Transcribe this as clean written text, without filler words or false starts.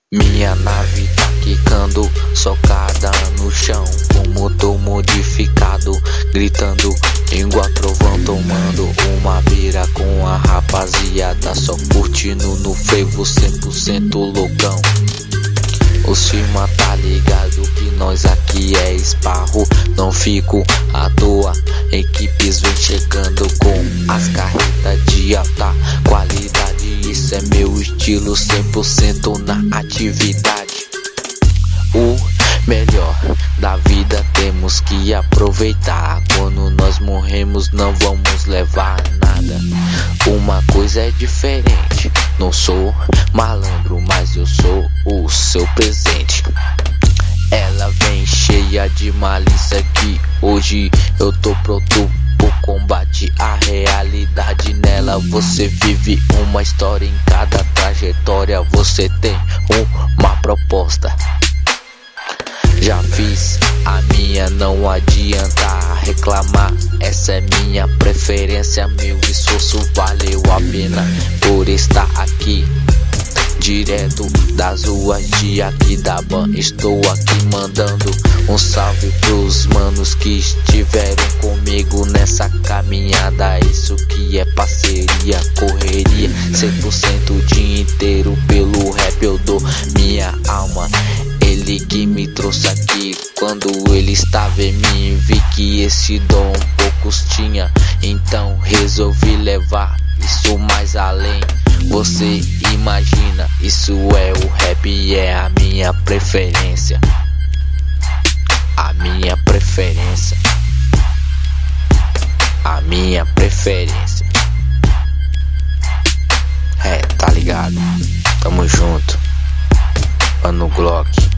Minha nave tá quicando, socada no chão, com motor modificado, gritando igual trovão, tomando uma bira com a rapaziada, só curtindo no frevo 100% loucão. Os firma tá ligado que nós aqui é esparro, não fico à toa, equipes vem chegando com as carretas de alta qualidade, isso é meu estilo 100% na atividade. O melhor da vida temos que aproveitar, quando nós morremos não vamos levar nada. Uma coisa é diferente, não sou malandro, mas eu sou o seu presente. Ela vem cheia de malícia que hoje eu tô pronto pro combate. A realidade nela você vive uma história, em cada trajetória você tem uma proposta. Já fiz a minha, não adianta reclamar, essa é minha preferência, meu esforço valeu a pena por estar aqui. Direto das ruas de Aquidauana, estou aqui mandando um salve pros manos que estiveram comigo nessa caminhada. Isso que é parceria, correria 100% o dia inteiro pelo rap eu dou minha alma. Ele que me trouxe aqui, quando ele estava em mim, vi que esse dom poucos tinha, então resolvi levar isso mais além. Você imagina, isso é o rap e é a minha preferência. A minha preferência. A minha preferência. É, tá ligado? Tamo junto. Mano Glock.